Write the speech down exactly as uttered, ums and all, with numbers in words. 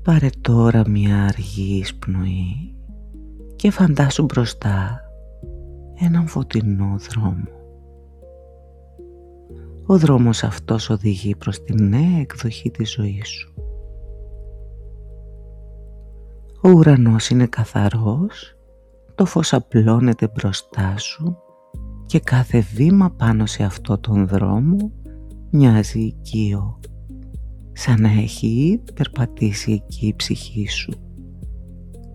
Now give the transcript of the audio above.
Πάρε τώρα μια αργή εισπνοή και φαντάσου μπροστά έναν φωτεινό δρόμο. Ο δρόμος αυτός οδηγεί προς τη νέα εκδοχή της ζωής σου. Ο ουρανός είναι καθαρός, το φως απλώνεται μπροστά σου και κάθε βήμα πάνω σε αυτό τον δρόμο μοιάζει οικείο, σαν να έχει ήδη περπατήσει εκεί η ψυχή σου.